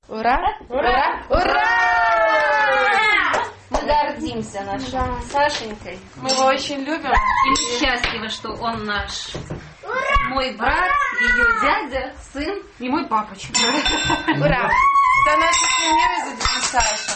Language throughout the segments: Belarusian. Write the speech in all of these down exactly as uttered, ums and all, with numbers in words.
Ура! Ура! Ура! Мы гордимся нашей Сашенькой. Мы его очень любим. И мы счастливы, что он наш. Мой брат, ее дядя, сын и мой папочка. Ура! Это наша семья из Саша.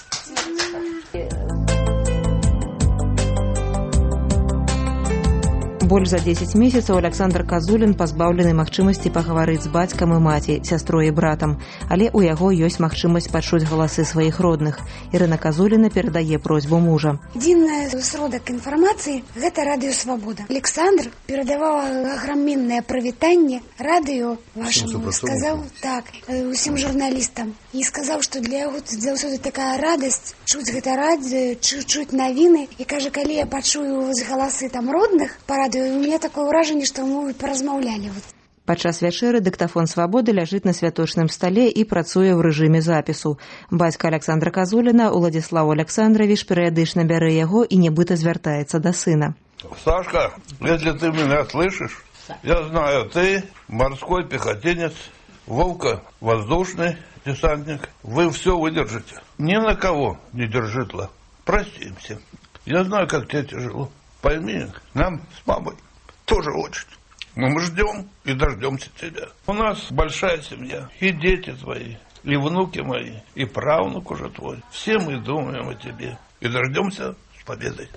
Больш за дзесяць месяцаў Александр Казулін пазбаўлены магчымасці пагаварыць з бацькам і маці, сястрой і братам, але ў яго ёсць магчымасць пачуць галасы сваіх родных. Ірына Казуліна перадае просьбу мужа. Адзіны сродак інфармацыі – гэта радыё «Свабода». Александр перадаваў аграменнае прывітанне радыё вашаму, сказаў так усім журналістам і сказаў, што для яго заўсёды такая радасць чуць гэта радыё, чуць навіны, і кажа, калі я пачую галасы там родных па радыё, у меня такое ўражанне, што мы паразмаўлялі. Падчас вячэры дыктафон «Свабоды» ляжыць на святочным стале і працуе ў рэжыме запісу. Бацька Александра Казуліна, Уладзіслаў Александрович, перыядычна бярэ яго і нібыта звяртаецца да сына. Сашка, если ты меня слышишь, я знаю, ты морской пехотинец, Вовка воздушный десантник, вы все выдержите. Ни на кого не держит ла. Простимся. Я знаю, как тебе тяжело. Пойми, нам с мамой тоже очень. Но мы ждем и дождемся тебя. У нас большая семья. И дети твои, и внуки мои, и правнук уже твой. Все мы думаем о тебе. И дождемся с победой.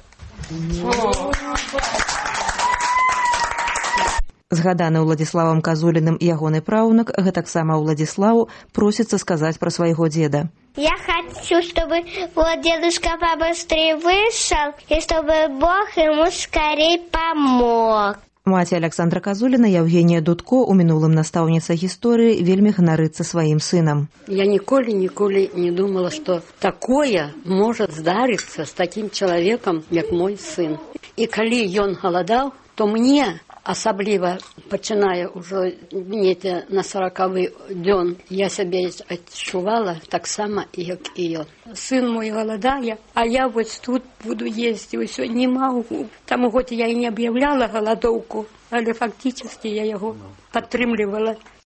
Згаданы Уладзіславам Казуліным ягоны праўнук, гэтаксама Уладзіславу, просіцца сказаць пра свайго деда. Я хочу, чтобы вот дедушка побыстрее вышел, и чтобы Бог ему скорее помог. Маці Александра Казуліна, Евгения Дудко, у мінулым настаўніца гісторыі, вельмі ганарыцца сваім сынам. Я ніколі, ніколі не думала, што такое можа здарыцца з такім чалавекам, як мой сын. І калі ён галадаў, то мне, асабліва пачынае ўжо недзе на сорокавы дзён, я сябе адчувала таксама, як і ён. Сын мой галадае, а я вось тут буду есці, ўсё не магу. Таму хоць я і не аб'яўляла галадоўку, але фактически я яго падтрымлівала.